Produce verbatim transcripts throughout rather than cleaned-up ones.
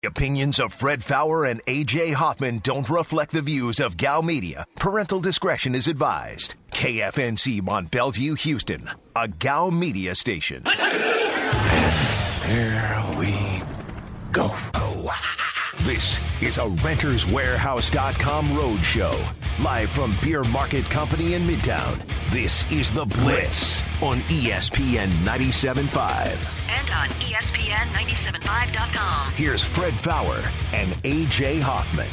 Opinions of Fred Fowler and A J Hoffman don't reflect the views of Gal Media. Parental discretion is advised. K F N C Mont Bellevue, Houston, a Gal Media station. And here we go. This is a Renters Warehouse dot com road show. Live from Beer Market Company in Midtown. This is The Blitz on E S P N ninety-seven point five. And on E S P N ninety-seven point five dot com. Here's Fred Fowler and A J Hoffman.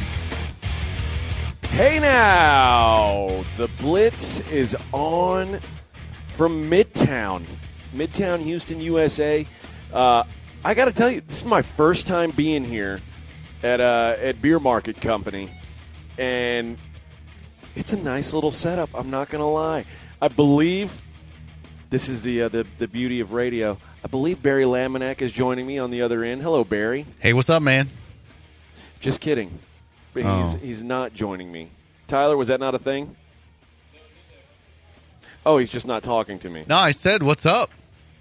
Hey now, The Blitz is on from Midtown. Midtown, Houston, U S A. Uh, I got to tell you, this is my first time being here at uh, at Beer Market Company, and it's a nice little setup. I'm not going to lie. I believe this is the, uh, the the beauty of radio. I believe Barry Laminack is joining me on the other end. Hello, Barry. Hey, what's up, man? Just kidding. But Oh. he's he's not joining me. Tyler, was that not a thing? Oh, he's just not talking to me. No, I said, what's up?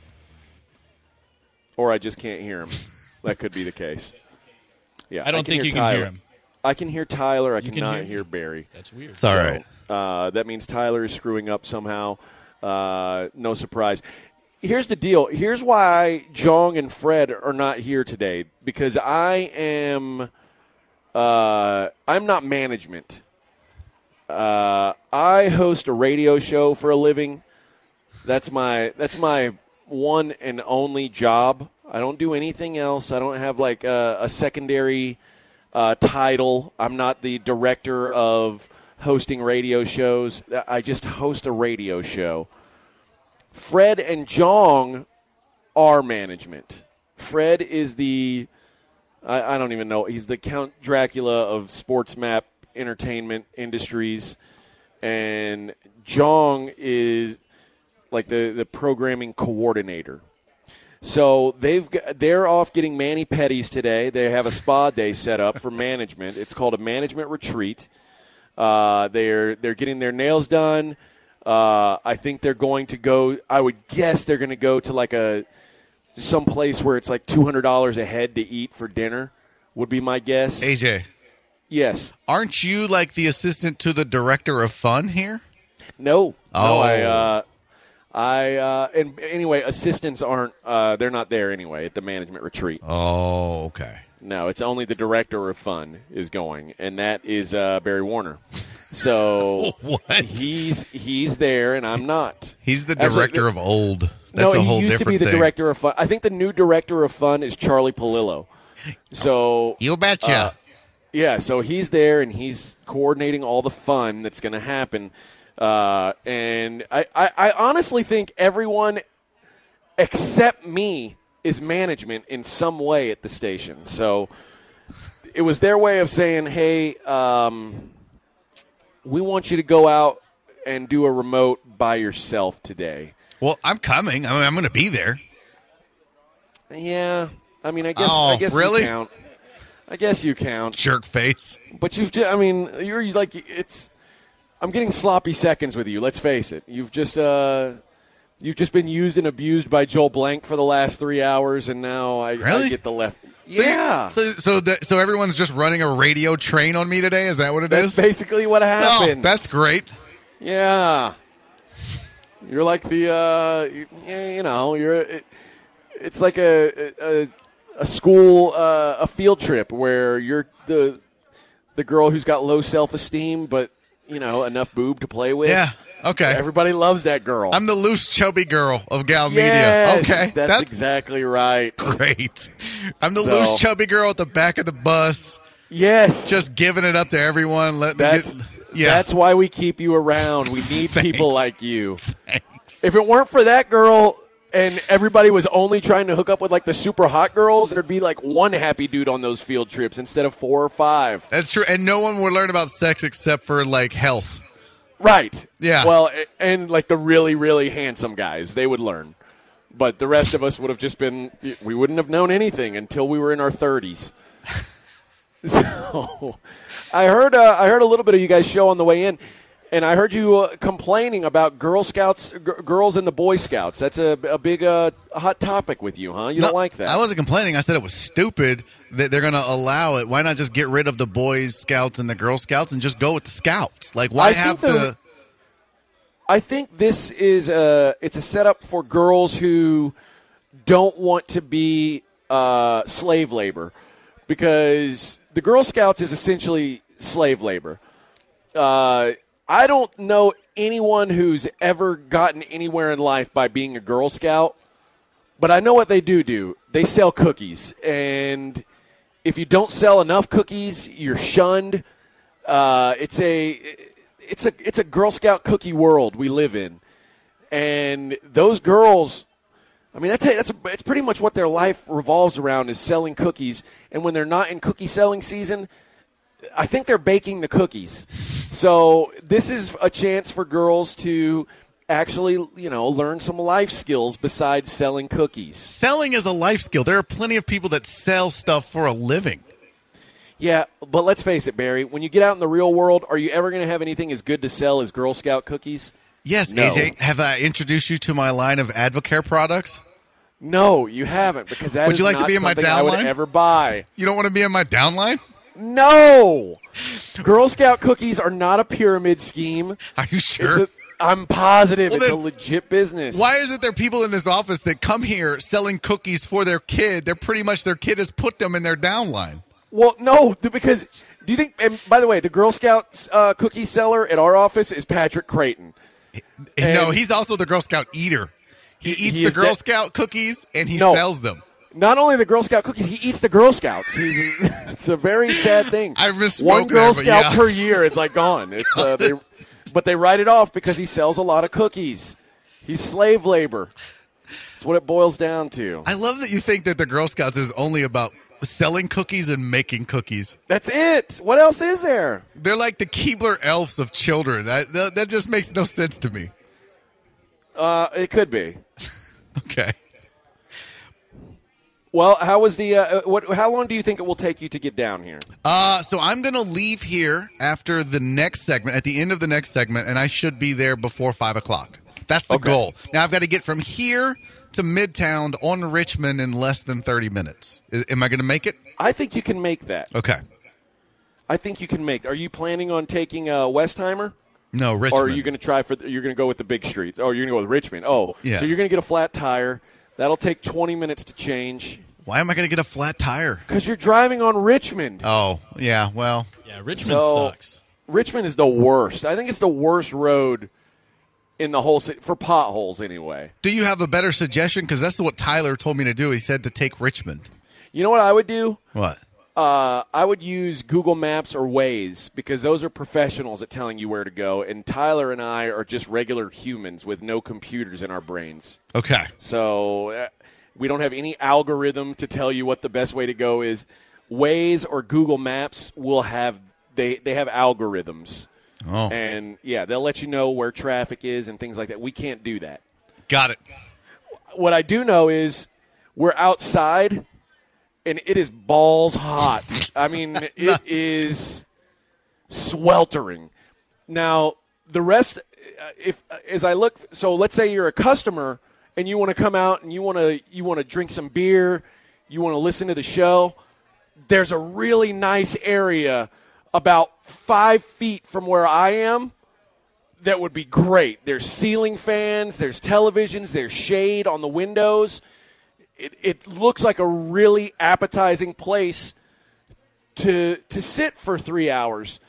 Or I just can't hear him. That could be the case. Yeah, I don't think you Tyler. can hear him. I can hear Tyler. I You can cannot hear hear, him? Barry. That's weird. It's all So, right. Uh, that means Tyler is screwing up somehow. Uh, no surprise. Here's the deal. Here's why Jong and Fred are not here today. Because I am uh, I'm not management. Uh, I host a radio show for a living. That's my that's my one and only job. I don't do anything else. I don't have like a, a secondary uh, title. I'm not the director of hosting radio shows. I just host a radio show. Fred and Jong are management. Fred is the, I, I don't even know, he's the Count Dracula of Sports Map Entertainment Industries. And Jong is like the, the programming coordinator. So they've got, they're off getting mani-pedis today. They have a spa day set up for management. It's called a management retreat. Uh, they're they're getting their nails done. Uh, I think they're going to go. I would guess they're going to go to like a some place where it's like two hundred dollars a head to eat for dinner. Would be my guess. A J, Yes. aren't you like the assistant to the director of fun here? No. Oh. No. I. Uh, I uh, and anyway, assistants aren't. Uh, they're not there anyway at the management retreat. Oh, okay. No, it's only the director of fun is going, and that is uh, Barry Warner. So What? he's he's there, and I'm not. He's the Actually, director the- of old. That's no, a he whole used to different be the thing. director of fun. I think the new director of fun is Charlie Palillo. So You betcha. uh, yeah, so he's there, and he's coordinating all the fun that's going to happen. Uh, and I, I, I honestly think everyone except me is management in some way at the station. So it was their way of saying, hey, um, we want you to go out and do a remote by yourself today. Well, I'm coming. I mean, I'm going to be there. Yeah, I mean, I guess Oh, I guess really? you count. I guess you count. Jerk face. But you've just, I mean, you're like, it's, I'm getting sloppy seconds with you. Let's face it. You've just, uh, you've just been used and abused by Joel Blank for the last three hours, and now I, Really? I get the left. So you- yeah. So so the, so everyone's just running a radio train on me today? Is that what it That's is? basically what Oh, happened. that's great. Yeah. You're like the, uh, you, you know, you're, it, it's like a, a, a school, uh, a field trip where you're the, the girl who's got low self-esteem, but, you know, enough boob to play with. Yeah. Okay. Everybody loves that girl. I'm the loose, chubby girl of Gal yes, Media. Okay. That's, exactly right. great. I'm the So- loose, chubby girl at the back of the bus, Yes. just giving it up to everyone, letting that's, them get. Yeah. that's why we keep you around. We need people Thanks. like you. Thanks. If it weren't for that girl and everybody was only trying to hook up with like the super hot girls, there'd be like one happy dude on those field trips instead of four or five. That's true. And no one would learn about sex except for, like, health. Right. Yeah. Well, a- and like the really, really handsome guys, they would learn. But the rest of us would have just been, we wouldn't have known anything until we were in our thirties. So I heard, uh, I heard a little bit of you guys' show on the way in. And I heard you uh, complaining about Girl Scouts, g- girls and the Boy Scouts. That's a, a big uh, hot topic with you, huh? You No, don't like that? I wasn't complaining. I said it was stupid that they're going to allow it. Why not just get rid of the Boy Scouts and the Girl Scouts and just go with the Scouts? Like, why I have think the... the- I think this is a, it's a setup for girls who don't want to be uh, slave labor, because the Girl Scouts is essentially slave labor. Uh, I don't know anyone who's ever gotten anywhere in life by being a Girl Scout, but I know what they do do. They sell cookies, and if you don't sell enough cookies, you're shunned. Uh, it's a it's a it's a Girl Scout cookie world we live in, and those girls, I mean, that's that's a, it's pretty much what their life revolves around, is selling cookies. And when they're not in cookie selling season, I think they're baking the cookies. So this is a chance for girls to actually, you know, learn some life skills besides selling cookies. Selling is a life skill. There are plenty of people that sell stuff for a living. Yeah, but let's face it, Barry, when you get out in the real world, are you ever going to have anything as good to sell as Girl Scout cookies? Yes, No. A J, have I introduced you to my line of Advocare products? No, you haven't, because that Would is you like to not be in my something I would downline? ever buy. You don't want to be in my downline? No! Girl Scout cookies are not a pyramid scheme. Are you sure? It's a, I'm positive Well, it's a then, legit business. Why is it there are people in this office that come here selling cookies for their kid? They're pretty much their kid has put them in their downline. Well, no, th- because do you think, and by the way, the Girl Scouts uh, cookie seller at our office is Patrick Creighton. no, And- he's also the Girl Scout eater. He He- eats he the is Girl de- Scout cookies and he No. sells them. Not only the Girl Scout cookies, he eats the Girl Scouts. He's, it's a very sad thing. I misspoke One Girl there, but Scout yeah. per year, it's like gone. It's uh, they, but they write it off because he sells a lot of cookies. He's slave labor. That's what it boils down to. I love that you think that the Girl Scouts is only about selling cookies and making cookies. That's it. What else is there? They're like the Keebler elves of children. That, that, that just makes no sense to me. Uh, it could be. Okay. Well, how was the? Uh, what? How long do you think it will take you to get down here? Uh, so I'm going to leave here after the next segment, at the end of the next segment, and I should be there before five o'clock. That's the Okay. goal. Now, I've got to get from here to Midtown on Richmond in less than thirty minutes. I- am I going to make it? I think you can make that. Okay. I think you can make. Are you planning on taking uh, Westheimer? No, Richmond. Or are you going to try for? You're going to go with the big streets. Oh, you're going to go with Richmond. Oh, Yeah. So you're going to get a flat tire. That'll take twenty minutes to change Why am I going to get a flat tire? because you're driving on Richmond. Oh, yeah, well, Yeah, Richmond So- sucks. Richmond is the worst. I think it's the worst road in the whole city for potholes. Anyway, do you have a better suggestion? Because that's what Tyler told me to do. He said to take Richmond. you know what I would do? What? Uh, I would use Google Maps or Waze because those are professionals at telling you where to go, and Tyler and I are just regular humans with no computers in our brains. Okay. So uh, we don't have any algorithm to tell you what the best way to go is. Waze or Google Maps will have they they have algorithms, Oh, and yeah, they'll let you know where traffic is and things like that. We can't do that. got it. What I do know is we're outside, and it is balls hot. I mean, it is sweltering. Now, the rest, uh, if as I look, so let's say you're a customer and you want to come out and you want to you want to drink some beer, you want to listen to the show. There's a really nice area about five feet from where I am that would be great. There's ceiling fans, there's televisions, there's shade on the windows. It, it looks like a really appetizing place to to sit for three hours.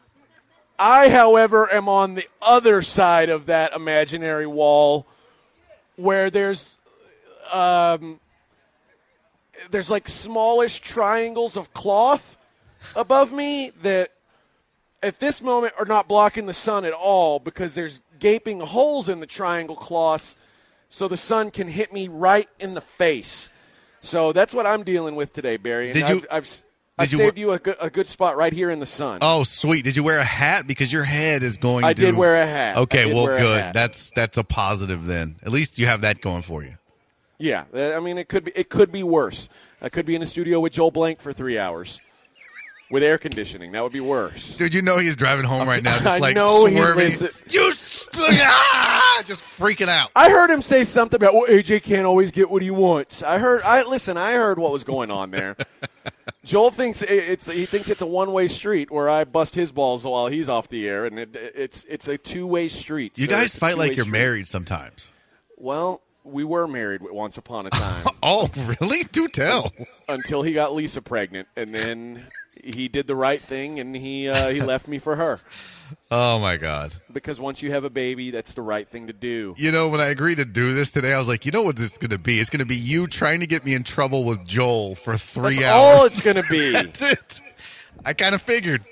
I, however, am on the other side of that imaginary wall where there's um, there's like smallish triangles of cloth above me that at this moment are not blocking the sun at all because there's gaping holes in the triangle cloths so the sun can hit me right in the face. So that's what I'm dealing with today, Barry. And Did you- I've, I've, I've you saved we- you a good, a good spot right here in the sun. Oh, sweet. Did you wear a hat? Because your head is going I to... did wear a hat. I Okay, did well, wear a good. hat. That's that's a positive then. At least you have that going for you. Yeah, I mean it could be it could be worse. I could be in the studio with Joel Blank for three hours. with air conditioning. That would be worse. Dude, you know he's driving home right now, just I like know he swerving. listen- You s- ah, just freaking out. I heard him say something about, well, A J can't always get what he wants. I heard. I listen. I heard what was going on there. Joel thinks it's he thinks it's a one-way street where I bust his balls while he's off the air, and it, it's it's a two-way street. You sir. guys It's a fight like two-way you're street. married sometimes. Well, we were married once upon a time Oh, really? Do tell. until he got Lisa pregnant, and then he did the right thing, and he uh, he left me for her. Oh, my God. Because once you have a baby, that's the right thing to do. You know, when I agreed to do this today, I was like, you know what this is going to be? It's going to be you trying to get me in trouble with Joel for three That's hours. all it's going to be. That's it. I kind of figured.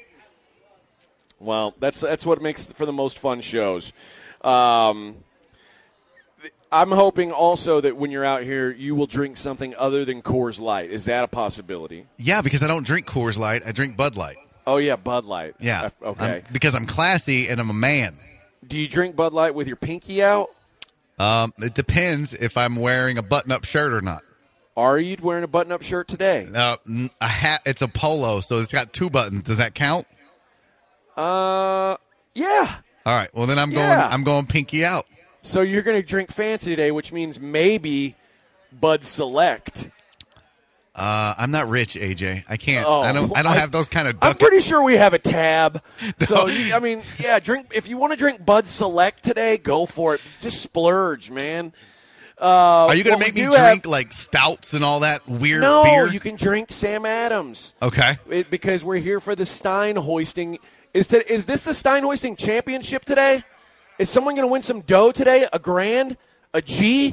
Well, that's that's what makes for the most fun shows. Um, I'm hoping also that when you're out here, you will drink something other than Coors Light. Is that a possibility? Yeah, because I don't drink Coors Light. I drink Bud Light. Oh, yeah, Bud Light. Yeah. Uh, okay. I'm- because I'm classy and I'm a man. Do you drink Bud Light with your pinky out? Um, it depends if I'm wearing a button-up shirt or not. Are you wearing a button-up shirt today? Uh, n- a hat. It's a polo, so it's got two buttons. Does that count? Uh, yeah. All right. Well, then I'm going. Yeah. I'm going pinky out. So you're going to drink fancy today, which means maybe Bud Select. Uh, I'm not rich, A J. I can't. Oh, I don't. I don't I- have those kind of. I'm Ducats. pretty sure we have a tab. So you, I mean, yeah, drink if you want to drink Bud Select today, go for it. Just splurge, man. Uh, Are you going to what make we me do drink have- like stouts and all that weird No, beer? you can drink Sam Adams. Okay. It, because we're here for the Stein hoisting. Is to, is this the Stein hoisting championship today? Is someone going to win some dough today? A grand? A G?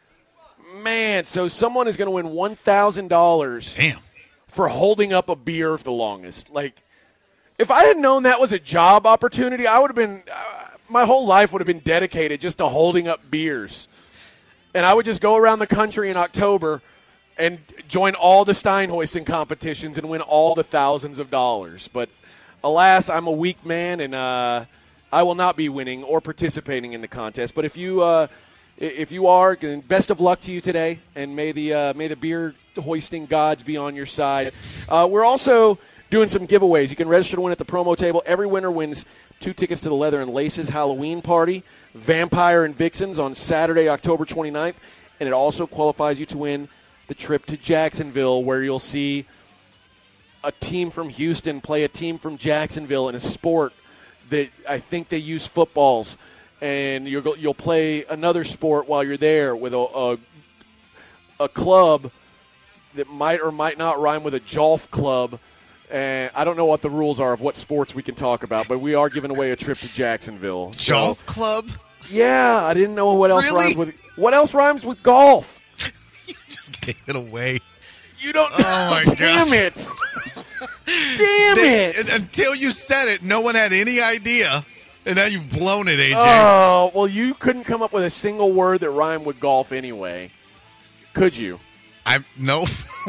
Man, so someone is going to win one thousand dollars Damn. for holding up a beer the longest. Like, if I had known that was a job opportunity, I would have been, uh, my whole life would have been dedicated just to holding up beers. And I would just go around the country in October and join all the Stein hoisting competitions and win all the thousands of dollars. But alas, I'm a weak man, and uh, I will not be winning or participating in the contest. But if you uh, if you are, then best of luck to you today, and may the uh, may the beer hoisting gods be on your side. Uh, we're also doing some giveaways. You can register to win at the promo table. Every winner wins two tickets to the Leather and Laces Halloween party, Vampire and Vixens on Saturday, October twenty-ninth, and it also qualifies you to win the trip to Jacksonville, where you'll see a team from Houston play a team from Jacksonville in a sport that I think they use footballs, and you'll you'll play another sport while you're there with a a, a club that might or might not rhyme with a Jolf club. And I don't know what the rules are of what sports we can talk about, but we are giving away a trip to Jacksonville. So, Golf club? yeah, I didn't know what else Really? rhymes with what else rhymes with golf. You just gave it away. You don't. Oh, my Damn gosh. it! Damn They- it! until you said it, no one had any idea. And now you've blown it, A J. Oh, well, you couldn't come up with a single word that rhymed with golf anyway. Could you? I'm no.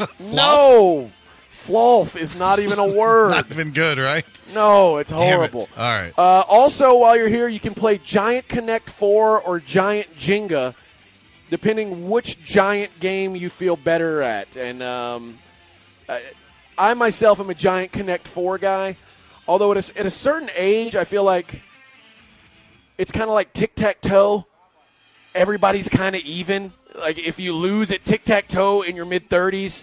No. Flolf is not even a word. Not been good, right? No, it's Damn it. horrible. All right. Uh, also, while you're here, you can play Giant Connect four or Giant Jenga, depending which giant game you feel better at. And um, I, I myself am a Giant Connect four guy, although at a, at a certain age, I feel like it's kind of like tic-tac-toe. Everybody's kind of even. Like, if you lose at tic-tac-toe in your mid-thirties,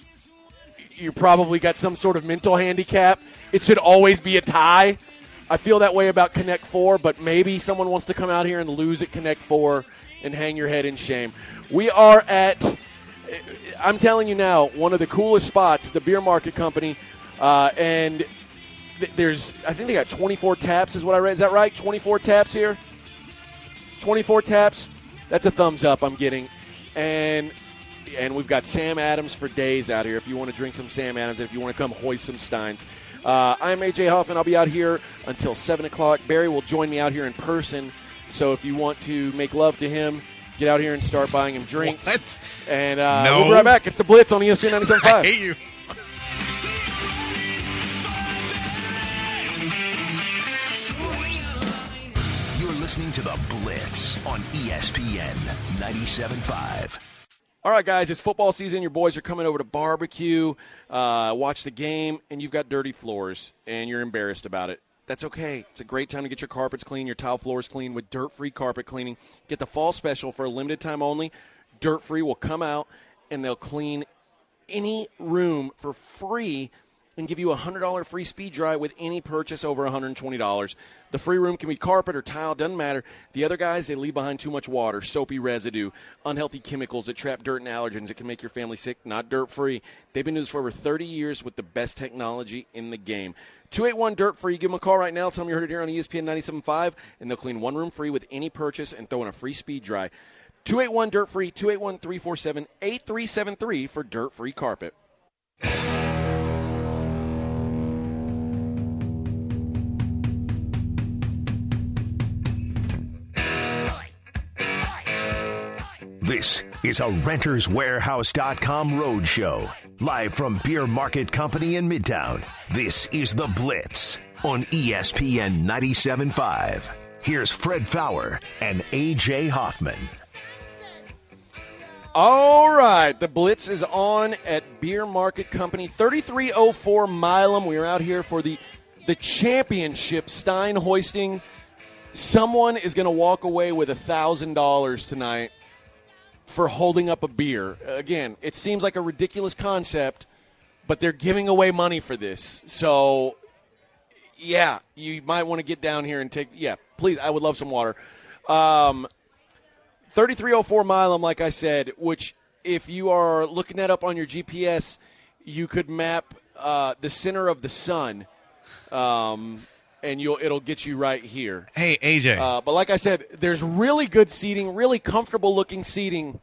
you probably got some sort of mental handicap. It should always be a tie. I feel that way about Connect four, but maybe someone wants to come out here and lose at Connect four and hang your head in shame. We are at, I'm telling you now, one of the coolest spots, the Beer Market Company, uh, and th- there's, I think they got twenty-four taps is what I read. Is that right? twenty-four taps here? twenty-four taps? That's a thumbs up I'm getting. And and we've got Sam Adams for days out here if you want to drink some Sam Adams and if you want to come hoist some Steins. Uh, I'm A J Huffman. I'll be out here until seven o'clock. Barry will join me out here in person. So if you want to make love to him, get out here and start buying him drinks. What? And uh, No. we'll be right back. It's the Blitz on E S P N ninety-seven point I five. hate you. You're listening to The Blitz on E S P N ninety-seven point five. All right, guys, it's football season. Your boys are coming over to barbecue, uh, watch the game, and you've got dirty floors, and you're embarrassed about it. That's okay. It's a great time to get your carpets clean, your tile floors clean with Dirt-Free Carpet Cleaning. Get the fall special for a limited time only. Dirt-Free will come out, and they'll clean any room for free and give you a one hundred dollars free speed dry with any purchase over one hundred twenty dollars. The free room can be carpet or tile, doesn't matter. The other guys, they leave behind too much water, soapy residue, unhealthy chemicals that trap dirt and allergens that can make your family sick, not dirt-free. They've been doing this for over thirty years with the best technology in the game. two eight one dirt free. Give them a call right now. Tell them you heard it here on E S P N ninety-seven point five, and they'll clean one room free with any purchase and throw in a free speed dry. two eight one dirt free, two eight one, three four seven, eight three seven three for Dirt-Free Carpet. This is a Renters Warehouse dot com roadshow. Live from Beer Market Company in Midtown. This is The Blitz on E S P N ninety-seven point five. Here's Fred Fowler and A J Hoffman. All right, The Blitz is on at Beer Market Company, thirty-three oh four Milam. We are out here for the, the championship Stein hoisting. Someone is going to walk away with one thousand dollars tonight for holding up a beer. Again, it seems like a ridiculous concept, but they're giving away money for this. So, yeah, you might want to get down here and take – yeah, please, I would love some water. Um, thirty-three oh four Milam, like I said, which if you are looking that up on your G P S, you could map uh, the center of the sun, um, and you'll it'll get you right here. Hey, A J. Uh, but like I said, there's really good seating, really comfortable-looking seating.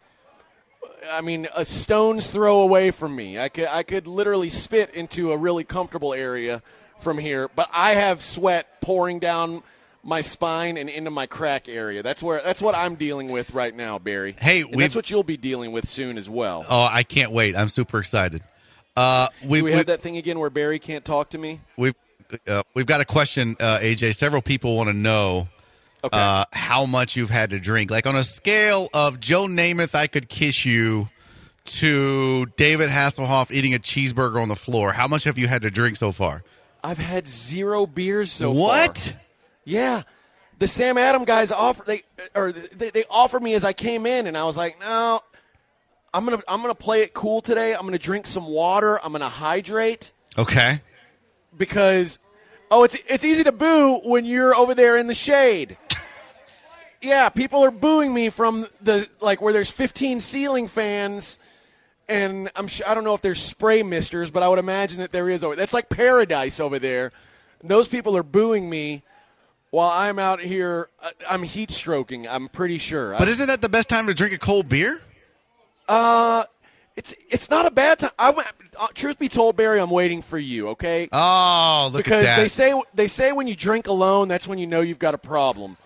I mean, a stone's throw away from me. I could, I could literally spit into a really comfortable area from here, but I have sweat pouring down my spine and into my crack area. That's where. That's what I'm dealing with right now, Barry. Hey, and that's what you'll be dealing with soon as well. Oh, I can't wait. I'm super excited. Uh, we've, Do we have that thing again where Barry can't talk to me? We've uh, we've got a question, uh, A J. Several people want to know okay. uh, how much you've had to drink. Like on a scale of Joe Namath, I could kiss you, to David Hasselhoff eating a cheeseburger on the floor. How much have you had to drink so far? I've had zero beers so what? far. What? Yeah. The Sam Adam guys offer they or they, they offered me as I came in, and I was like, no, I'm gonna I'm gonna play it cool today. I'm gonna drink some water. I'm gonna hydrate. Okay. Because oh, it's it's easy to boo when you're over there in the shade. Yeah, people are booing me from the like where there's fifteen ceiling fans. And I'm sure, I don't know if there's spray misters, but I would imagine that there is over. That's like paradise over there. And those people are booing me while I'm out here. I'm heat stroking. I'm pretty sure. But I, isn't that the best time to drink a cold beer? Uh, it's it's not a bad time. I went, uh, truth be told, Barry, I'm waiting for you. Okay. Oh, look because at that. they say they say when you drink alone, that's when you know you've got a problem.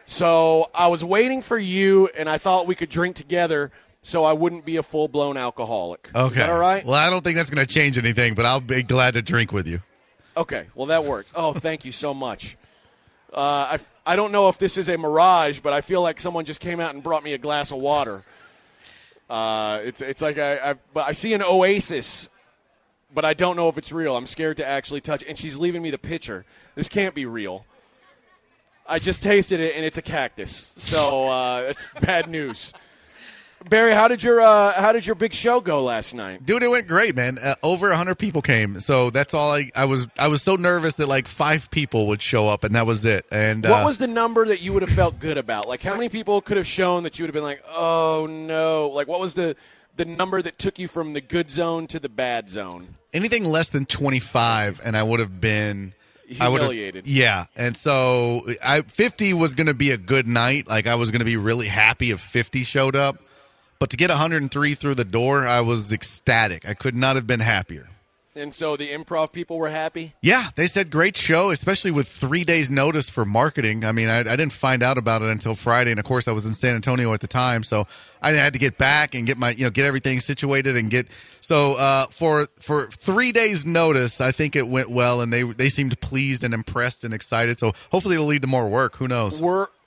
So I was waiting for you, and I thought we could drink together. So I wouldn't be a full-blown alcoholic. Okay. Is that all right? Well, I don't think that's going to change anything, but I'll be glad to drink with you. Okay. Well, that works. Oh, thank you so much. Uh, I I don't know if this is a mirage, but I feel like someone just came out and brought me a glass of water. Uh, it's it's like I, I but I see an oasis, but I don't know if it's real. I'm scared to actually touch it. And she's leaving me the pitcher. This can't be real. I just tasted it, and it's a cactus. So uh, it's bad news. Barry, how did your uh, how did your big show go last night? Dude, it went great, man. Uh, over one hundred people came, so that's all. I, I was I was so nervous that like five people would show up, and that was it. And uh, what was the number that you would have felt good about? Like, how many people could have shown that you would have been like, oh no? Like, what was the the number that took you from the good zone to the bad zone? Anything less than twenty-five, and I would have been humiliated. Yeah, and so I fifty was going to be a good night. Like, I was going to be really happy if fifty showed up. But to get one hundred three through the door, I was ecstatic. I could not have been happier. And so the improv people were happy? Yeah, they said great show, especially with three days' notice for marketing. I mean, I, I didn't find out about it until Friday, and of course, I was in San Antonio at the time, so I had to get back and get my, you know, get everything situated and get. So uh, for for three days' notice, I think it went well, and they they seemed pleased and impressed and excited. So hopefully, it'll lead to more work. Who knows? Were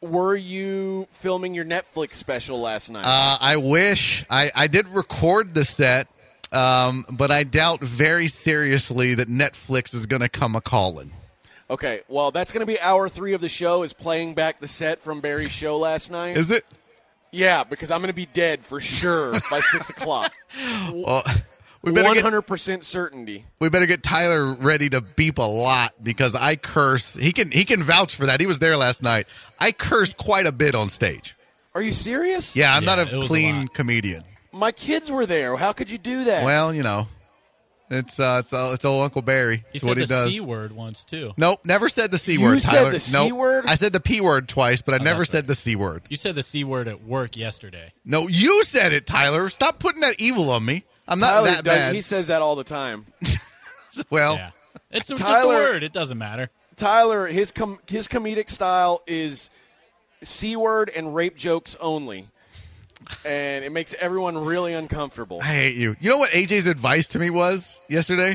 were you filming your Netflix special last night? Uh, I wish. I, I did record the set, um, but I doubt very seriously that Netflix is going to come a-calling. Okay, well, that's going to be hour three of the show, is playing back the set from Barry's show last night. Is it? Yeah, because I'm going to be dead for sure by six o'clock. Well, we better one get, hundred percent certainty. we better get Tyler ready to beep a lot because I curse. He can he can vouch for that. He was there last night. I cursed quite a bit on stage. Are you serious? Yeah, I'm Yeah, not it a was a clean lot. comedian. My kids were there. How could you do that? Well, you know, it's uh, it's uh, it's old Uncle Barry. He It's said what he the does. C word once, too. Nope, never said the C You word, said Tyler. the C Nope. word? I said the P word twice, but I never that's said right. the C word. You said the C word at work yesterday. No, you said it, Tyler. Stop putting that evil on me. I'm not Tyler that does, bad. he says that all the time. well, Yeah. It's just a Tyler- word. It doesn't matter. Tyler, his com- his comedic style is C word and rape jokes only. And it makes everyone really uncomfortable. I hate you. You know what A J's advice to me was yesterday?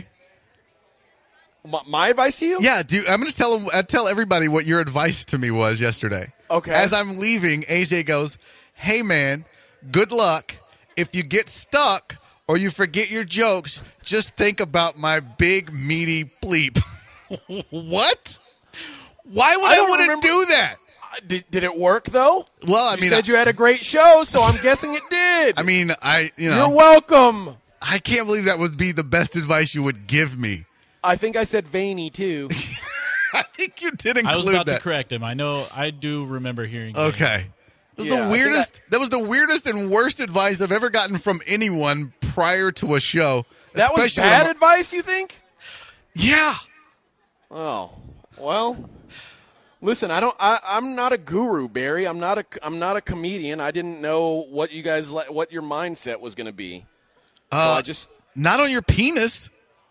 My, my advice to you? Yeah, dude, I'm going to tell him. I tell everybody what your advice to me was yesterday. Okay. As I'm leaving, A J goes, "Hey man, good luck. If you get stuck or you forget your jokes, just think about my big meaty bleep." What? Why would I I, don't want to remember- do that? Uh, Did, did it work, though? Well, I You mean, said I, you had a great show, so I'm guessing it did. I mean, I you You're know, welcome. I can't believe that would be the best advice you would give me. I think I said veiny, too. I think you did include I was about that. to correct him. I know. I do remember hearing that. Okay. That was Yeah, I the think weirdest. That was the weirdest and worst advice I've ever gotten from anyone prior to a show. That was especially bad when- advice, you think? Yeah. Oh, well, listen, I don't. I, I'm not a guru, Barry. I'm not a. I'm not a comedian. I didn't know what you guys, le- what your mindset was going to be. So Uh, I just. Not on your penis.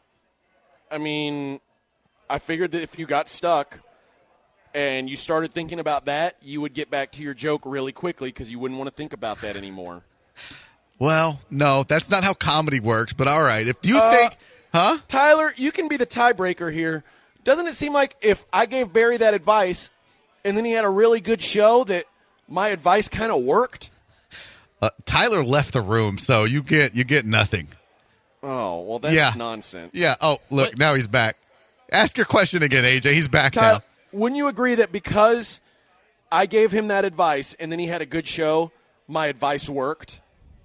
I mean, I figured that if you got stuck and you started thinking about that, you would get back to your joke really quickly because you wouldn't want to think about that anymore. Well, no, that's not how comedy works. But all right, if you Uh, think, huh? Tyler, you can be the tiebreaker here. Doesn't it seem like if I gave Barry that advice and then he had a really good show that my advice kind of worked? Uh, Tyler left the room, so you get you get nothing. Oh, well, that's Yeah. nonsense. Yeah. Oh, look, What? now he's back. Ask your question again, A J. He's back Tyler, now. wouldn't you agree that because I gave him that advice and then he had a good show, my advice worked?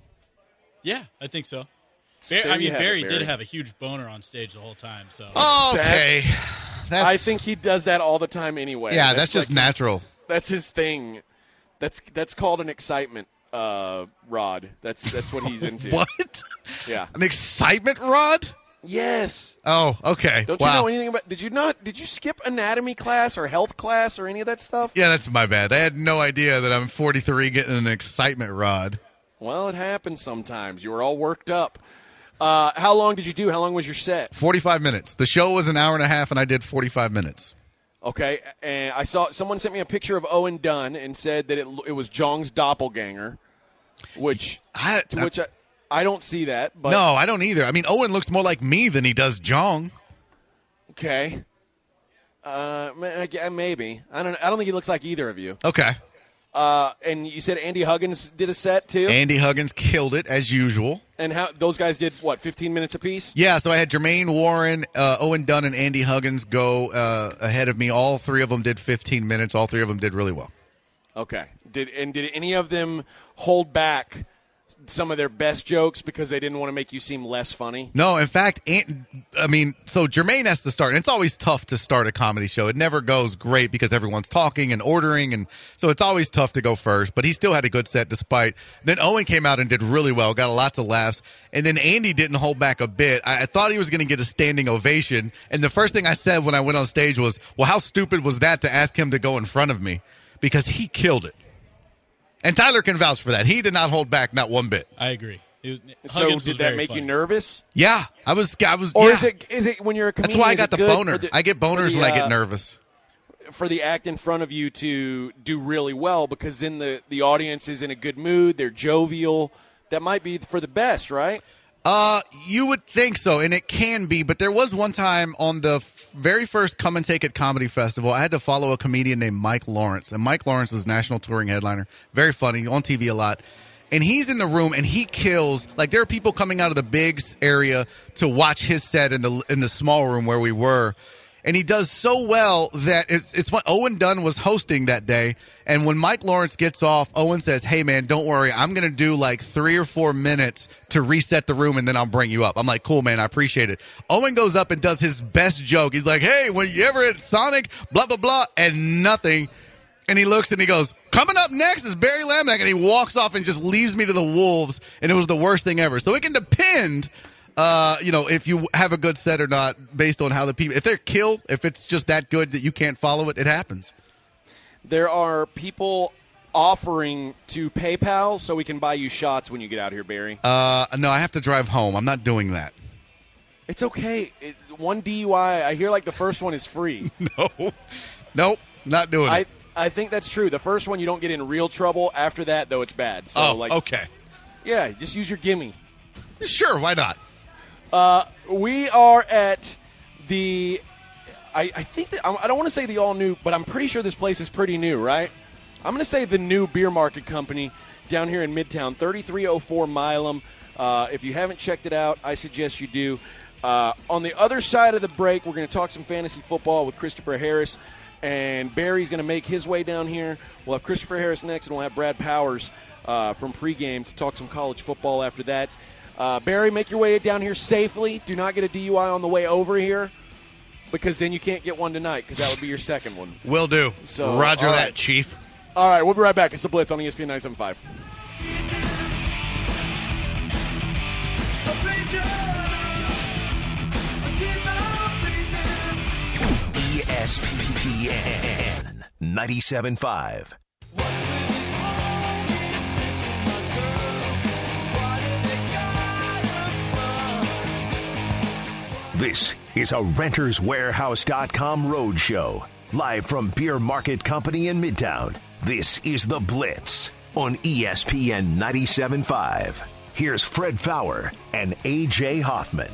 Yeah, I think so. There Bar- I you mean, have it, Barry Barry. did have a huge boner on stage the whole time. So Okay. That's, I think he does that all the time anyway. Yeah, that's, just like his- natural. that's his thing. That's that's called an excitement uh, rod. That's that's what he's into. What? Yeah. An excitement rod? Yes. Oh, okay. Don't wow. you know anything about? Did you not? Did you skip anatomy class or health class or any of that stuff? Yeah, that's my bad. I had no idea that I'm forty-three getting an excitement rod. Well, it happens sometimes. You were all worked up. Uh, how long did you do? How long was your set? forty-five minutes. The show was an hour and a half, and I did forty-five minutes. Okay, and I saw someone sent me a picture of Owen Dunn and said that it it was Jong's doppelganger, which I, to which I, I don't see that. But no, I don't either. I mean, Owen looks more like me than he does Jong. okay, uh, ma- yeah, maybe I don't. I don't think he looks like either of you. Okay. Uh, and you said Andy Huggins did a set too, Andy Huggins killed it, as usual. and how those guys did what? Fifteen minutes apiece. Yeah, so I had Jermaine Warren, uh, Owen Dunn, and Andy Huggins go uh, ahead of me. All three of them did fifteen minutes. All three of them did really well. Okay. Did and did any of them hold back some of their best jokes because they didn't want to make you seem less funny? No, in fact, Ant, I mean, so Jermaine has to start, and it's always tough to start a comedy show. It never goes great because everyone's talking and ordering, and so it's always tough to go first, but he still had a good set despite. Then Owen came out and did really well, got lots of laughs, and then Andy didn't hold back a bit. I, I thought he was going to get a standing ovation, and the first thing I said when I went on stage was, well, how stupid was that to ask him to go in front of me? Because he killed it. And Tyler can vouch for that. He did not hold back, not one bit. I agree. It was, So Huggins did was that very make funny. you nervous? Yeah, I was, I was, Or yeah. is it is it when you're a That's comedian? why I is got it the good boner. for the- I get for boners the, when I uh, get nervous. For the act in front of you to do really well because then the, the audience is in a good mood, they're jovial. That might be for the best, right? Uh, you would think so, and it can be, but there was one time on the very first Come and Take It Comedy Festival, I had to follow a comedian named Mike Lawrence. And Mike Lawrence is national touring headliner. Very funny, on T V a lot. And he's in the room, and he kills. Like, there are people coming out of the Biggs area to watch his set in the in the small room where we were. And he does so well that it's, it's fun. Owen Dunn was hosting that day. And when Mike Lawrence gets off, Owen says, hey, man, don't worry. I'm going to do like three or four minutes to reset the room, and then I'll bring you up. I'm like, cool, man. I appreciate it. Owen goes up and does his best joke. He's like, hey, when you ever at Sonic, blah, blah, blah, and nothing. And he looks and he goes, coming up next is Barry Laminack. And he walks off and just leaves me to the wolves. And it was the worst thing ever. So it can depend. Uh, you know, if you have a good set or not, based on how the people, if they're killed, if it's just that good that you can't follow it, it happens. There are people offering to PayPal so we can buy you shots when you get out here, Barry. Uh, no, I have to drive home. I'm not doing that. It's okay. It, one D U I, I hear like the first one is free. no, nope, not doing I, it. I think that's true. The first one you don't get in real trouble. After that, though, it's bad. So, oh, like, okay. Yeah, just use your gimme. Sure, why not? Uh, we are at the, I, I think that, I don't want to say the all new, but I'm pretty sure this place is pretty new, right? I'm going to say the new Beer Market Company down here in Midtown, thirty-three oh four Milam. Uh, if you haven't checked it out, I suggest you do. Uh, on the other side of the break, we're going to talk some fantasy football with Christopher Harris, and Barry's going to make his way down here. We'll have Christopher Harris next, and we'll have Brad Powers uh, from pregame to talk some college football after that. Uh, Barry, make your way down here safely. Do not get a D U I on the way over here, because then you can't get one tonight, because that would be your second one. Will do. So, Roger all that, right. Chief. All right, we'll be right back. It's The Blitz on E S P N nine seventy-five. E S P N ninety-seven point five. This is a Renters Warehouse dot com road show. Live from Beer Market Company in Midtown. This is The Blitz on E S P N ninety-seven point five. Here's Fred Fowler and A J Hoffman.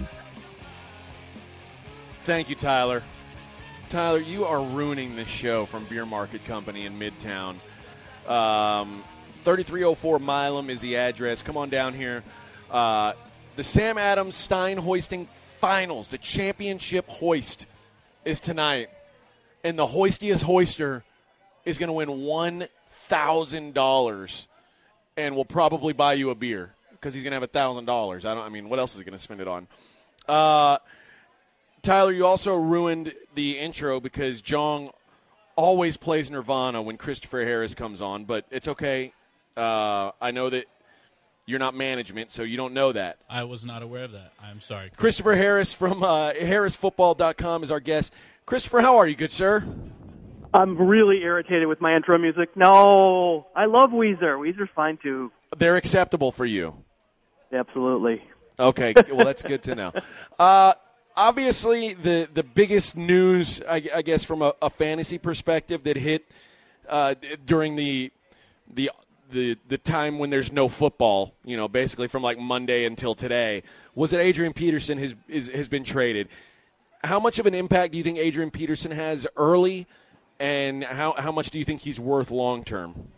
Thank you, Tyler. Tyler, you are ruining this show from Beer Market Company in Midtown. Um, thirty-three oh four Milam is the address. Come on down here. Uh, the Sam Adams Stein Hoisting Finals, the championship hoist, is tonight. And the hoistiest hoister is going to win one thousand dollars and will probably buy you a beer because he's going to have one thousand dollars. I don't. I mean, what else is he going to spend it on? Uh, Tyler, you also ruined the intro because Jong always plays Nirvana when Christopher Harris comes on, but it's okay. Uh, I know that you're not management, so you don't know that. I was not aware of that. I'm sorry. Christopher Harris from uh, Harris Football dot com is our guest. Christopher, how are you, good sir? I'm really irritated with my intro music. No, I love Weezer. Weezer's fine, too. They're acceptable for you. Absolutely. Okay, well, that's good to know. Uh, obviously, the, the biggest news, I, I guess, from a, a fantasy perspective that hit uh, during the the the the time when there's no football, you know, basically from like Monday until today, was that Adrian Peterson has is, has been traded. How much of an impact do you think Adrian Peterson has early, and how how much do you think he's worth long term?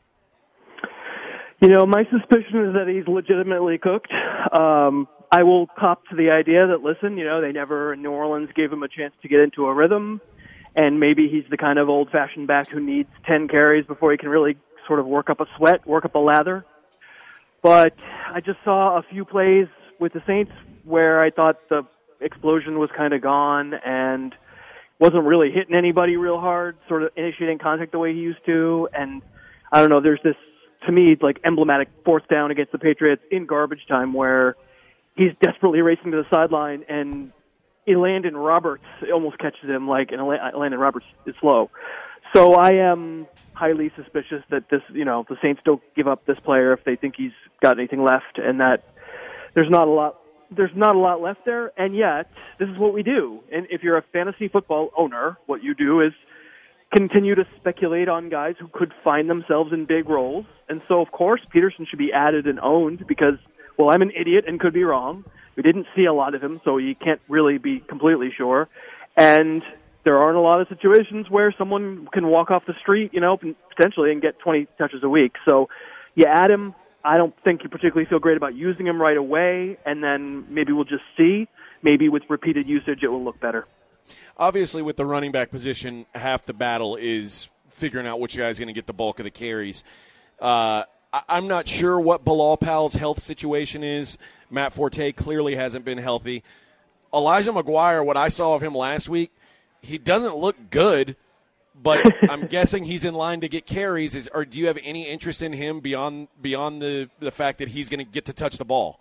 You know, my suspicion is that he's legitimately cooked. Um, I will cop to the idea that, listen, you know, they never in New Orleans gave him a chance to get into a rhythm, and maybe he's the kind of old-fashioned back who needs ten carries before he can really sort of work up a sweat, work up a lather. But I just saw a few plays with the Saints where I thought the explosion was kind of gone and wasn't really hitting anybody real hard, sort of initiating contact the way he used to. And I don't know, there's this, to me, like emblematic fourth down against the Patriots in garbage time where he's desperately racing to the sideline and Elandon Roberts almost catches him, like, and Elandon Roberts is slow. So I am highly suspicious that this, you know, the Saints don't give up this player if they think he's got anything left, and that there's not a lot, there's not a lot left there. And yet, this is what we do. And if you're a fantasy football owner, what you do is continue to speculate on guys who could find themselves in big roles. And so, of course, Peterson should be added and owned because, well, I'm an idiot and could be wrong. We didn't see a lot of him, so you can't really be completely sure. And there aren't a lot of situations where someone can walk off the street, you know, potentially and get twenty touches a week. So you add him. I don't think you particularly feel great about using him right away, and then maybe we'll just see. Maybe with repeated usage it will look better. Obviously, with the running back position, half the battle is figuring out which guy is going to get the bulk of the carries. Uh, I- I'm not sure what Bilal Powell's health situation is. Matt Forte clearly hasn't been healthy. Elijah McGuire, what I saw of him last week, he doesn't look good, but I'm guessing he's in line to get carries. Is or do you have any interest in him beyond beyond the, the fact that he's going to get to touch the ball?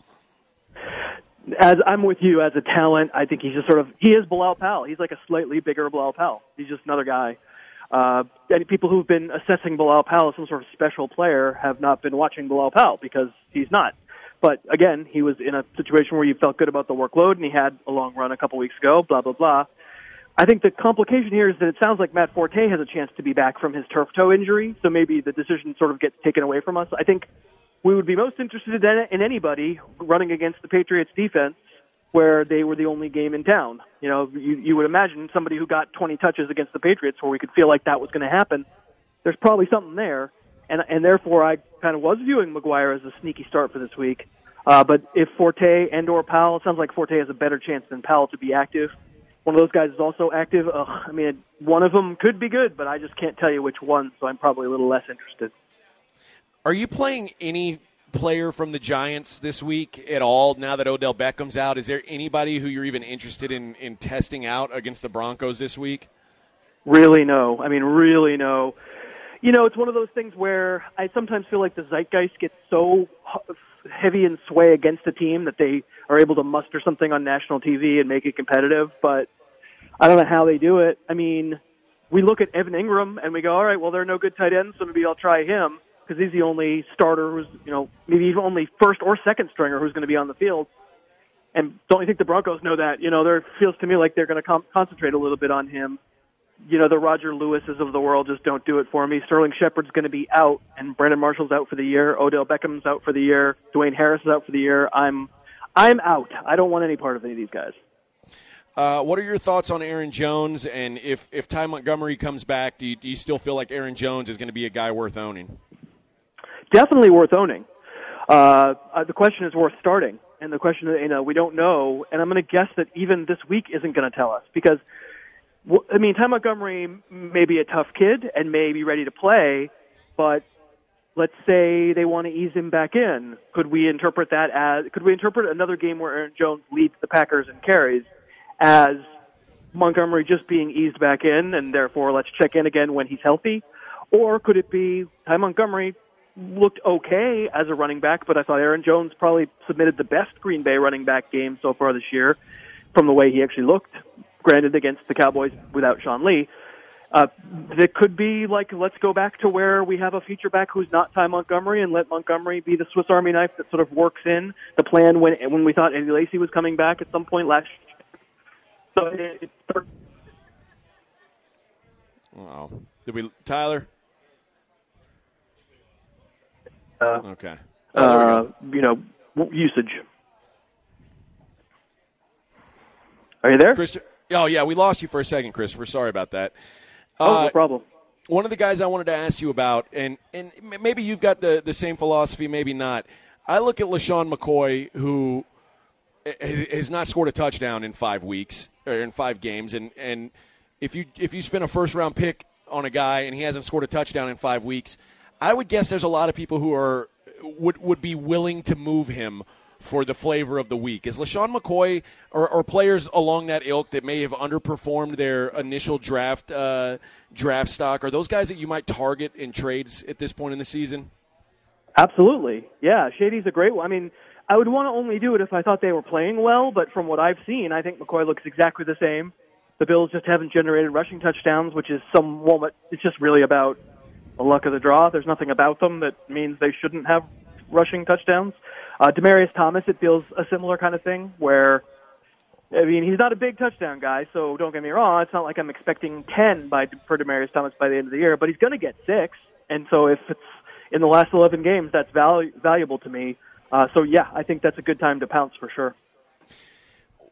As I'm with you, as a talent, I think he's just sort of, he is Bilal Powell. He's like a slightly bigger Bilal Powell. He's just another guy. Uh, and people who've been assessing Bilal Powell as some sort of special player have not been watching Bilal Powell because he's not. But again, he was in a situation where you felt good about the workload, and he had a long run a couple weeks ago, blah, blah, blah. I think the complication here is that it sounds like Matt Forte has a chance to be back from his turf toe injury, so maybe the decision sort of gets taken away from us. I think we would be most interested in, in anybody running against the Patriots defense where they were the only game in town. You know, you, you would imagine somebody who got twenty touches against the Patriots where we could feel like that was going to happen. There's probably something there, and and therefore I kind of was viewing McGuire as a sneaky start for this week. Uh, but if Forte and or Powell, it sounds like Forte has a better chance than Powell to be active. One of those guys is also active. Ugh, I mean, one of them could be good, but I just can't tell you which one, so I'm probably a little less interested. Are you playing any player from the Giants this week at all now that Odell Beckham's out? Is there anybody who you're even interested in, in testing out against the Broncos this week? Really no. I mean, really no. You know, it's one of those things where I sometimes feel like the zeitgeist gets so heavy in sway against a team that they are able to muster something on national T V and make it competitive, but I don't know how they do it. I mean, we look at Evan Ingram and we go, all right, well, there are no good tight ends, so maybe I'll try him because he's the only starter who's, you know, maybe even only first or second stringer who's going to be on the field. And don't you think the Broncos know that? You know, there feels to me like they're going to com- concentrate a little bit on him. You know, the Roger Lewises of the world just don't do it for me. Sterling Shepard's going to be out, and Brandon Marshall's out for the year. Odell Beckham's out for the year. Dwayne Harris is out for the year. I'm, I'm out. I don't want any part of any of these guys. Uh, what are your thoughts on Aaron Jones? And if, if Ty Montgomery comes back, do you, do you still feel like Aaron Jones is going to be a guy worth owning? Definitely worth owning. Uh, uh, the question is worth starting. And the question, you know, we don't know. And I'm going to guess that even this week isn't going to tell us because, I mean, Ty Montgomery may be a tough kid and may be ready to play, but let's say they want to ease him back in. Could we interpret that as, could we interpret another game where Aaron Jones leads the Packers in carries as Montgomery just being eased back in and therefore let's check in again when he's healthy? Or could it be Ty Montgomery looked okay as a running back, but I thought Aaron Jones probably submitted the best Green Bay running back game so far this year from the way he actually looked, granted against the Cowboys without Sean Lee. Uh, it could be like, let's go back to where we have a feature back who's not Ty Montgomery and let Montgomery be the Swiss Army knife that sort of works in the plan when when we thought Eddie Lacy was coming back at some point last year. So it, it, wow. Did we, Tyler? Uh, okay. Oh, there uh, we go. You know, w- usage. Are you there? Christi- oh, yeah, we lost you for a second, Christopher. Sorry about that. Oh, Uh, no problem. One of the guys I wanted to ask you about, and, and maybe you've got the, the same philosophy, maybe not. I look at LaShawn McCoy, who has not scored a touchdown in five weeks or in five games, and, and if you if you spend a first round pick on a guy and he hasn't scored a touchdown in five weeks, I would guess there's a lot of people who are would would be willing to move him for the flavor of the week. Is LaShawn McCoy or, or players along that ilk that may have underperformed their initial draft uh, draft stock, are those guys that you might target in trades at this point in the season? Absolutely. Yeah, Shady's a great one. I mean, I would want to only do it if I thought they were playing well, but from what I've seen, I think McCoy looks exactly the same. The Bills just haven't generated rushing touchdowns, which is some moment. It's just really about the luck of the draw. There's nothing about them that means they shouldn't have rushing touchdowns. Uh, Demaryius Thomas, it feels a similar kind of thing where, I mean, he's not a big touchdown guy, so don't get me wrong. It's not like I'm expecting ten by for Demaryius Thomas by the end of the year, but he's going to get six. And so if it's in the last eleven games, that's val- valuable to me. Uh, so, yeah, I think that's a good time to pounce for sure.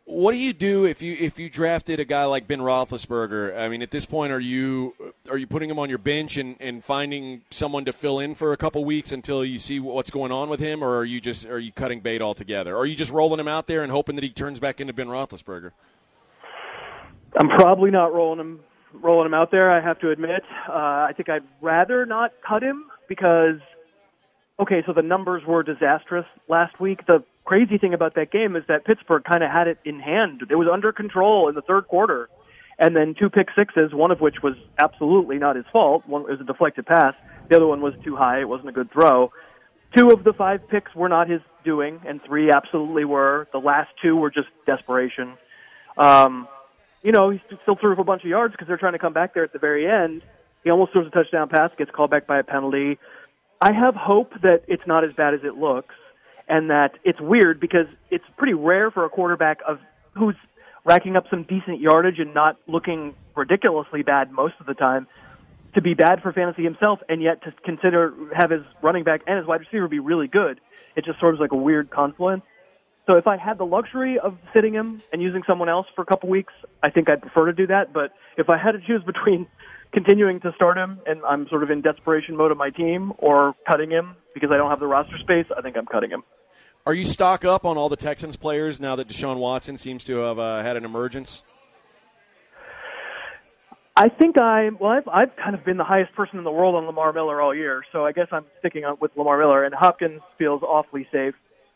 What do you do if you if you drafted a guy like Ben Roethlisberger? I mean, at this point, are you are you putting him on your bench and, and finding someone to fill in for a couple weeks until you see what's going on with him, or are you just are you cutting bait altogether? Or are you just rolling him out there and hoping that he turns back into Ben Roethlisberger? I'm probably not rolling him rolling him out there, I have to admit. Uh, I think I'd rather not cut him because, okay, so the numbers were disastrous last week. The crazy thing about that game is that Pittsburgh kind of had it in hand. It was under control in the third quarter. And then two pick sixes, one of which was absolutely not his fault. One was a deflected pass. The other one was too high. It wasn't a good throw. Two of the five picks were not his doing, and three absolutely were. The last two were just desperation. Um, you know, he still threw for a bunch of yards because they're trying to come back there at the very end. He almost throws a touchdown pass, gets called back by a penalty. I have hope that it's not as bad as it looks, and that it's weird because it's pretty rare for a quarterback of who's racking up some decent yardage and not looking ridiculously bad most of the time to be bad for fantasy himself, and yet to consider have his running back and his wide receiver be really good. It just sort of like a weird confluence. So if I had the luxury of sitting him and using someone else for a couple weeks, I think I'd prefer to do that. But if I had to choose between continuing to start him and I'm sort of in desperation mode of my team, or cutting him because I don't have the roster space, I think I'm cutting him. Are you stock up on all the Texans players now that Deshaun Watson seems to have uh, had an emergence? I think I well, I've, I've kind of been the highest person in the world on Lamar Miller all year, so I guess I'm sticking on with Lamar Miller, and Hopkins feels awfully safe.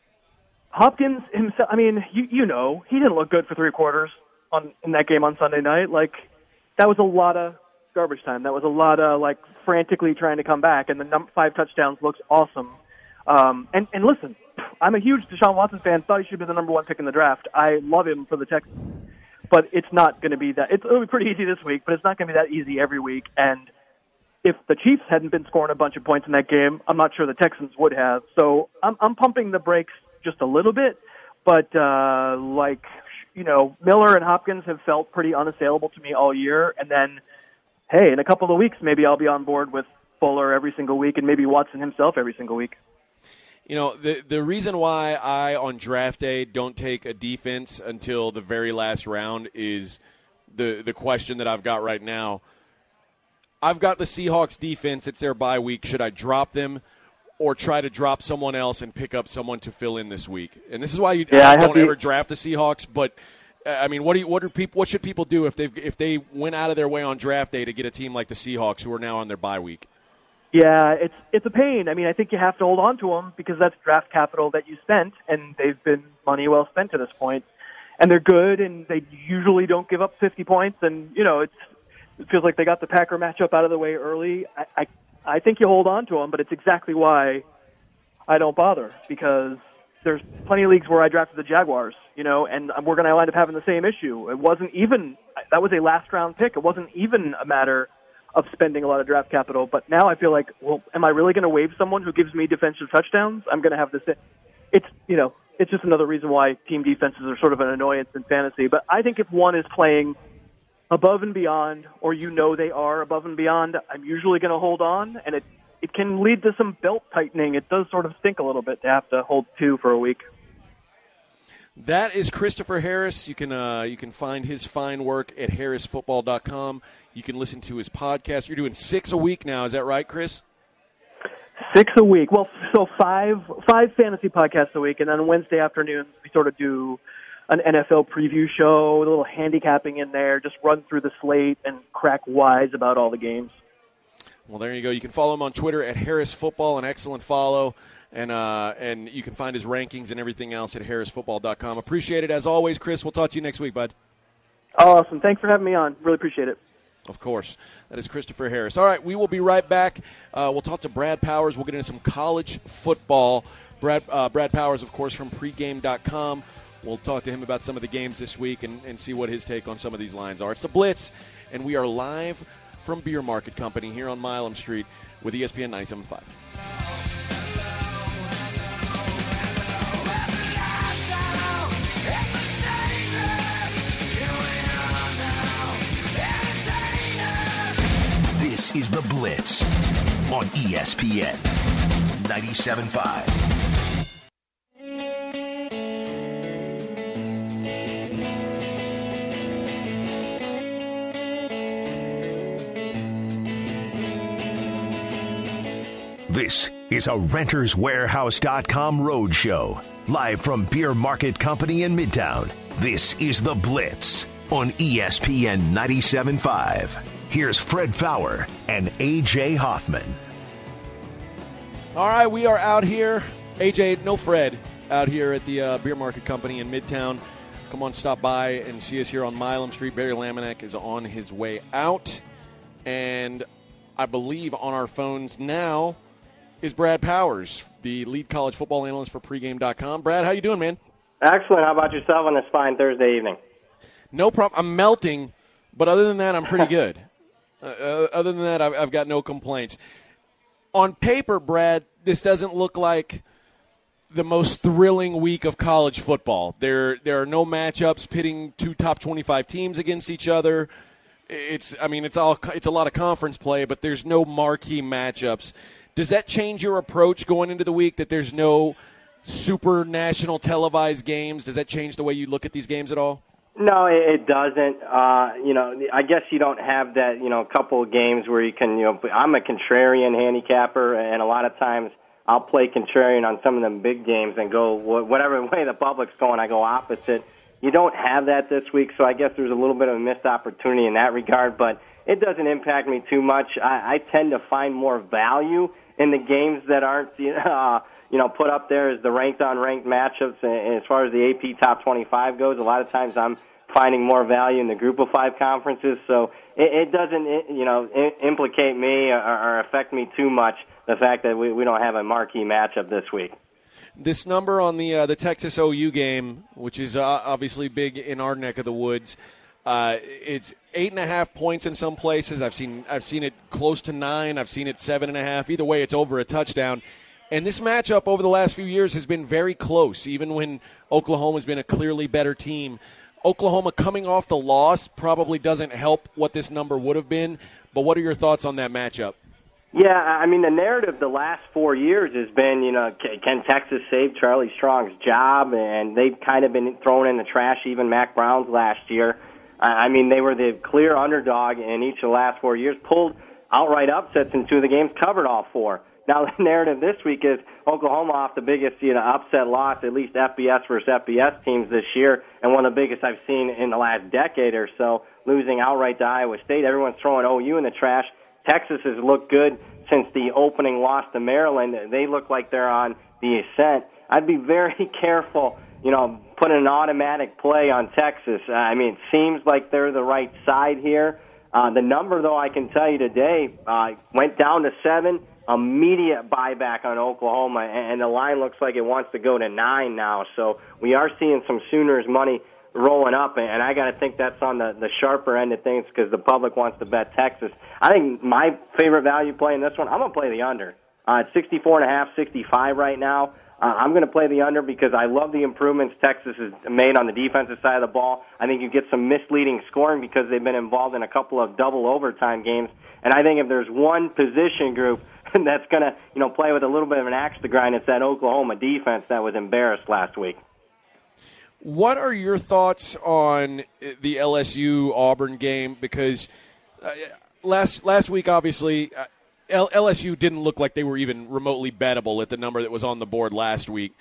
Hopkins himself, I mean, you you know, he didn't look good for three quarters on in that game on Sunday night. Like, that was a lot of garbage time. That was a lot of, like, frantically trying to come back, and the num- five touchdowns looks awesome. Um, and, and listen, I'm a huge Deshaun Watson fan, thought he should be the number one pick in the draft. I love him for the Texans. But it's not going to be that. It's, it'll be pretty easy this week, but it's not going to be that easy every week. And if the Chiefs hadn't been scoring a bunch of points in that game, I'm not sure the Texans would have. So I'm, I'm pumping the brakes just a little bit. But, uh, like, you know, Miller and Hopkins have felt pretty unassailable to me all year. And then, hey, in a couple of weeks, maybe I'll be on board with Fuller every single week and maybe Watson himself every single week. You know, the the reason why I, on draft day, don't take a defense until the very last round is the, the question that I've got right now. I've got the Seahawks defense. It's their bye week. Should I drop them or try to drop someone else and pick up someone to fill in this week? And this is why you yeah, don't the, ever draft the Seahawks. But, I mean, what do you, what, are people, what should people do if they if they went out of their way on draft day to get a team like the Seahawks who are now on their bye week? Yeah, it's it's a pain. I mean, I think you have to hold on to them because that's draft capital that you spent, and they've been money well spent to this point. And they're good, and they usually don't give up fifty points. And, you know, it's, it feels like they got the Packer matchup out of the way early. I, I, I think you hold on to them, but it's exactly why I don't bother, because there's plenty of leagues where I drafted the Jaguars, you know, and we're going to wind up having the same issue. It wasn't even – that was a last-round pick. It wasn't even a matter – of spending a lot of draft capital. But now I feel like, well, am I really going to waive someone who gives me defensive touchdowns? I'm going to have this. It's, you know, it's just another reason why team defenses are sort of an annoyance in fantasy. But I think if one is playing above and beyond, or you know they are above and beyond, I'm usually going to hold on, and it, it can lead to some belt tightening. It does sort of stink a little bit to have to hold two for a week. That is Christopher Harris. You can uh, you can find his fine work at harris football dot com. You can listen to his podcast. You're doing six a week now. Is that right, Chris? Six a week. Well, so five five fantasy podcasts a week, and then Wednesday afternoons we sort of do an N F L preview show with a little handicapping in there, just run through the slate and crack wise about all the games. Well, there you go. You can follow him on Twitter at Harris Football, an excellent follow. And uh, and you can find his rankings and everything else at harris football dot com. Appreciate it, as always, Chris. We'll talk to you next week, bud. Awesome. Thanks for having me on. Really appreciate it. Of course. That is Christopher Harris. All right, we will be right back. Uh, we'll talk to Brad Powers. We'll get into some college football. Brad uh, Brad Powers, of course, from pregame dot com. We'll talk to him about some of the games this week and, and see what his take on some of these lines are. It's the Blitz, and we are live from Beer Market Company here on Milam Street with E S P N ninety-seven point five. This is The Blitz on E S P N ninety-seven point five. This is a Renters Warehouse dot com road show. Live from Beer Market Company in Midtown. This is The Blitz on E S P N ninety-seven point five. Here's Fred Faour and A J Hoffman. All right, we are out here. A J, no Fred, out here at the uh, Beer Market Company in Midtown. Come on, stop by and see us here on Milam Street. Barry Laminack is on his way out. And I believe on our phones now is Brad Powers, the lead college football analyst for pregame dot com. Brad, how you doing, man? Excellent. How about yourself on this fine Thursday evening? No problem. I'm melting, but other than that, I'm pretty good. uh, other than that, I've, I've got no complaints. On paper, Brad, this doesn't look like the most thrilling week of college football. There, there are no matchups pitting two top twenty-five teams against each other. It's, I mean, it's all, it's a lot of conference play, but there's no marquee matchups. Does that change your approach going into the week, that there's no super national televised games? Does that change the way you look at these games at all? No, it doesn't. Uh, you know, I guess you don't have that, you know, couple of games where you can, you know, I'm a contrarian handicapper, and a lot of times I'll play contrarian on some of them big games and go whatever way the public's going, I go opposite. You don't have that this week, so I guess there's a little bit of a missed opportunity in that regard, but it doesn't impact me too much. I, I tend to find more value in the games that aren't, you know, uh, you know, put up there as the ranked-on-ranked matchups. And as far as the A P Top twenty-five goes, a lot of times I'm finding more value in the Group of Five conferences. So it, it doesn't, it, you know, implicate me or, or affect me too much, the fact that we, we don't have a marquee matchup this week. This number on the uh, the Texas O U game, which is uh, obviously big in our neck of the woods, uh, it's eight and a half points in some places. I've seen I've seen it close to nine. I've seen it seven and a half. Either way, it's over a touchdown. And this matchup over the last few years has been very close, even when Oklahoma's been a clearly better team. Oklahoma coming off the loss probably doesn't help what this number would have been. But what are your thoughts on that matchup? Yeah, I mean, the narrative the last four years has been, you know, can Texas save Charlie Strong's job? And they've kind of been thrown in the trash, even Mac Brown's last year. I mean, they were the clear underdog in each of the last four years, pulled outright upsets in two of the games, covered all four. Now, the narrative this week is Oklahoma off the biggest, you know, upset loss, at least F B S versus F B S teams this year, and one of the biggest I've seen in the last decade or so, losing outright to Iowa State. Everyone's throwing O U in the trash. Texas has looked good since the opening loss to Maryland. They look like they're on the ascent. I'd be very careful, you know, putting an automatic play on Texas. I mean, it seems like they're the right side here. Uh, the number, though, I can tell you today, uh, went down to seven. Immediate buyback on Oklahoma, and the line looks like it wants to go to nine now. So we are seeing some Sooners money rolling up, and I got to think that's on the, the sharper end of things because the public wants to bet Texas. I think my favorite value play in this one, I'm going to play the under. Uh, it's sixty-four and a half, sixty-five right now. Uh, I'm going to play the under because I love the improvements Texas has made on the defensive side of the ball. I think you get some misleading scoring because they've been involved in a couple of double overtime games. And I think if there's one position group that's going to, you know, play with a little bit of an axe to grind, it's that Oklahoma defense that was embarrassed last week. What are your thoughts on the L S U Auburn game? Because uh, last last week, obviously, uh, L S U didn't look like they were even remotely bettable at the number that was on the board last week.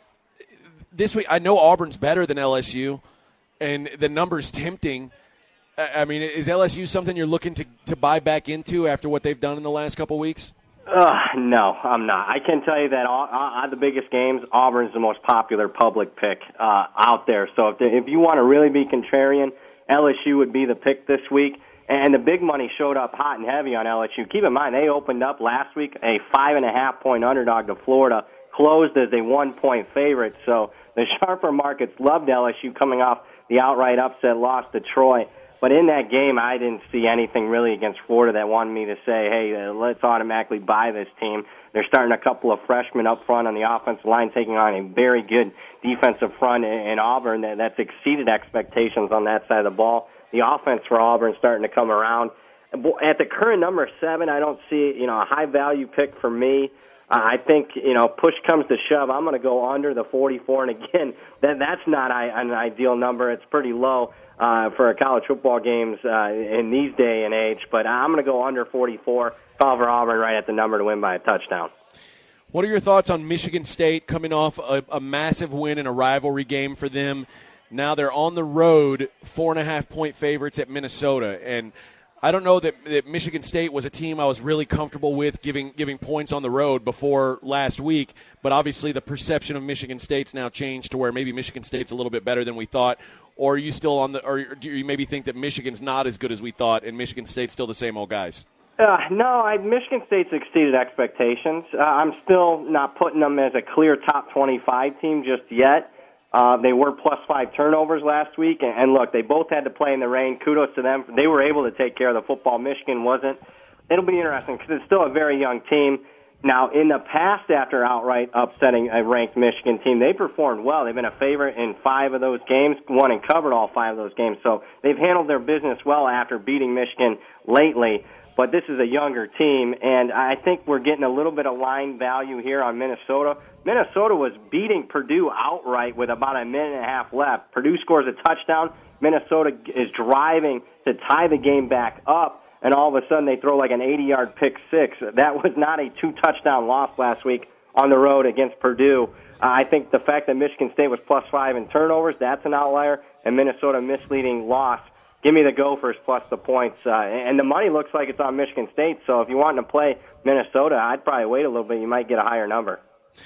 This week, I know Auburn's better than L S U, and the number's tempting. I mean, is L S U something you're looking to, to buy back into after what they've done in the last couple weeks? Uh, no, I'm not. I can tell you that all, uh, the biggest games, Auburn's the most popular public pick uh, out there. So if, if you want to really be contrarian, L S U would be the pick this week. And the big money showed up hot and heavy on L S U. Keep in mind, they opened up last week a five and a half point underdog to Florida, closed as a one point favorite. So the sharper markets loved L S U coming off the outright upset loss to Troy. But in that game, I didn't see anything really against Florida that wanted me to say, hey, uh, let's automatically buy this team. They're starting a couple of freshmen up front on the offensive line, taking on a very good defensive front in, in Auburn that, that's exceeded expectations on that side of the ball. The offense for Auburn starting to come around. At the current number seven, I don't see, you know, a high-value pick for me. Uh, I think, you know, push comes to shove, I'm going to go under the forty-four. And again, that that's not I, an ideal number. It's pretty low uh, for college football games uh, in these day and age. But I'm going to go under forty-four. Call for Auburn right at the number to win by a touchdown. What are your thoughts on Michigan State coming off a, a massive win in a rivalry game for them? Now they're on the road, four and a half point favorites at Minnesota, and I don't know that, that Michigan State was a team I was really comfortable with giving giving points on the road before last week, but obviously the perception of Michigan State's now changed to where maybe Michigan State's a little bit better than we thought. Or are you still on the? Or do you maybe think that Michigan's not as good as we thought, and Michigan State's still the same old guys? Uh, no, I, Michigan State's exceeded expectations. Uh, I'm still not putting them as a clear top twenty-five team just yet. Uh, they were plus five turnovers last week, and, and look, they both had to play in the rain. Kudos to them. They were able to take care of the football. Michigan wasn't. It'll be interesting because it's still a very young team. Now, in the past, after outright upsetting a ranked Michigan team, they performed well. They've been a favorite in five of those games, won and covered all five of those games. So they've handled their business well after beating Michigan lately. But this is a younger team, and I think we're getting a little bit of line value here on Minnesota. Minnesota was beating Purdue outright with about a minute and a half left. Purdue scores a touchdown. Minnesota is driving to tie the game back up. And all of a sudden they throw like an eighty-yard pick six. That was not a two-touchdown loss last week on the road against Purdue. Uh, I think the fact that Michigan State was plus five in turnovers, that's an outlier, and Minnesota misleading loss. Give me the Gophers plus the points. Uh, and the money looks like it's on Michigan State, so if you want to play Minnesota, I'd probably wait a little bit. You might get a higher number.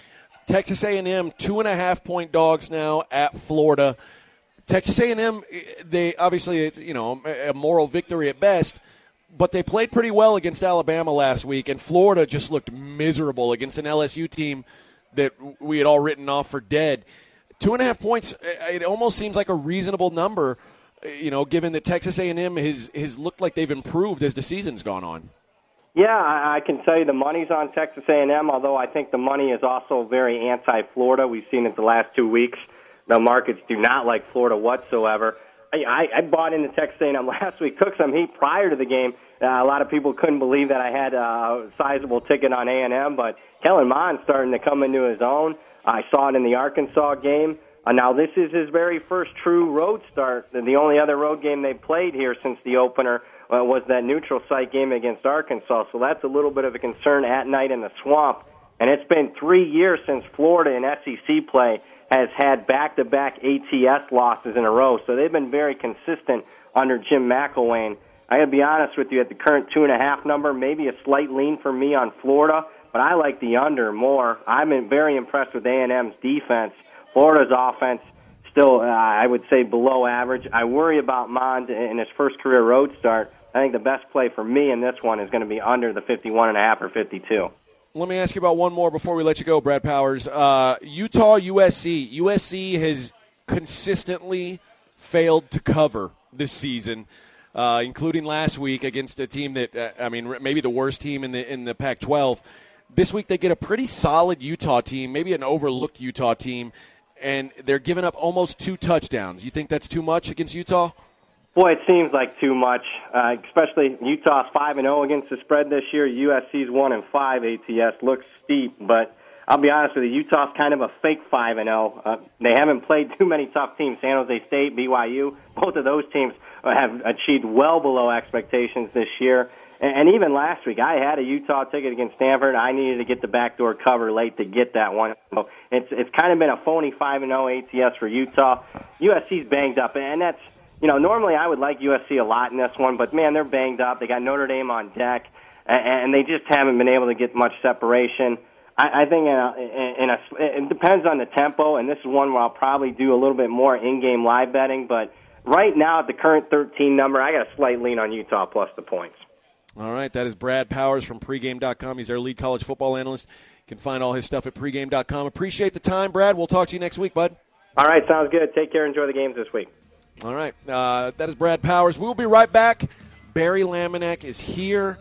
Texas A and M, two and a half point dogs now at Florida. Texas A and M, they obviously, it's, you know, a moral victory at best, but they played pretty well against Alabama last week, and Florida just looked miserable against an L S U team that we had all written off for dead. Two and a half points, it almost seems like a reasonable number, you know, given that Texas A and M has, has looked like they've improved as the season's gone on. Yeah, I can tell you the money's on Texas A and M, although I think the money is also very anti-Florida. We've seen it the last two weeks. The markets do not like Florida whatsoever. I, I bought into Texas A and M last week, took some heat prior to the game. Uh, a lot of people couldn't believe that I had a sizable ticket on A and M, but Kellen Mond's starting to come into his own. I saw it in the Arkansas game. Uh, now, this is his very first true road start. The only other road game they played here since the opener uh, was that neutral site game against Arkansas, so that's a little bit of a concern at night in the swamp. And it's been three years since Florida in S E C play has had back-to-back A T S losses in a row. So they've been very consistent under Jim McElwain. I got to be honest with you, at the current two and a half number, maybe a slight lean for me on Florida, but I like the under more. I'm very impressed with A and M's defense. Florida's offense, still, uh, I would say, below average. I worry about Mond in his first career road start. I think the best play for me in this one is going to be under the fifty-one and a half or fifty-two. Let me ask you about one more before we let you go, Brad Powers. Uh, Utah, U S C. U S C has consistently failed to cover this season, uh, including last week against a team that, uh, I mean, maybe the worst team in the in the Pac twelve. This week they get a pretty solid Utah team, maybe an overlooked Utah team, and they're giving up almost two touchdowns. You think that's too much against Utah? Boy, it seems like too much, uh, especially Utah's five and oh against the spread this year. U S C's one and five A T S. Looks steep, but I'll be honest with you, Utah's kind of a fake five and oh. Uh, they haven't played too many tough teams. San Jose State, B Y U, both of those teams have achieved well below expectations this year. And, and even last week, I had a Utah ticket against Stanford. I needed to get the backdoor cover late to get that one. So it's it's kind of been a phony five and oh A T S for Utah. U S C's banged up, and that's, you know, normally I would like U S C a lot in this one, but, man, they're banged up. They got Notre Dame on deck, and they just haven't been able to get much separation. I, I think in a, in a, it depends on the tempo, and this is one where I'll probably do a little bit more in-game live betting. But right now, at the current thirteen number, I got a slight lean on Utah plus the points. All right, that is Brad Powers from pregame dot com. He's our lead college football analyst. You can find all his stuff at pregame dot com. Appreciate the time, Brad. We'll talk to you next week, bud. All right, sounds good. Take care. Enjoy the games this week. All right, uh, that is Brad Powers. We will be right back. Barry Laminack is here.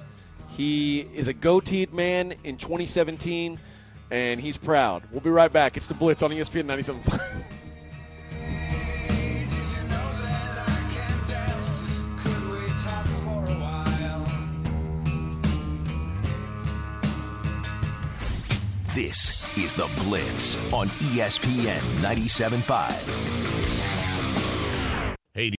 He is a goateed man in twenty seventeen, and he's proud. We'll be right back. It's The Blitz on E S P N ninety-seven point five. This is The Blitz on E S P N ninety-seven point five.